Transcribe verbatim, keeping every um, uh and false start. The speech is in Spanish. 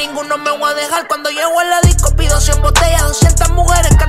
ninguno me voy a dejar. Cuando llego a la disco pido cien botellas, doscientas mujeres.